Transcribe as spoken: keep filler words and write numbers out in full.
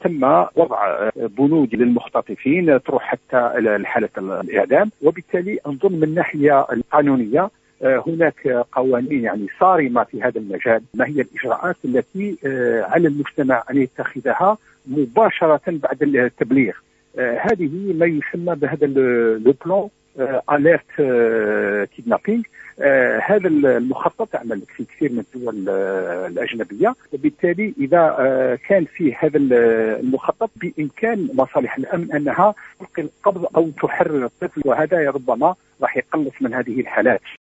تم وضع بنود للمختطفين تروح حتى لحالة الإعدام. وبالتالي أنظن من الناحية القانونية هناك قوانين يعني صارمة في هذا المجال. ما هي الإجراءات التي على المجتمع أن يتخذها مباشرة بعد التبليغ؟ هذه ما يسمى بهذا لو بلان اليرت كيدنابينج. هذا المخطط يعمل في كثير من الدول الأجنبية، وبالتالي إذا كان في هذا المخطط بإمكان مصالح الأمن أنها تلقي القبض أو تحرر الطفل، وهذا ربما راح يقلص من هذه الحالات.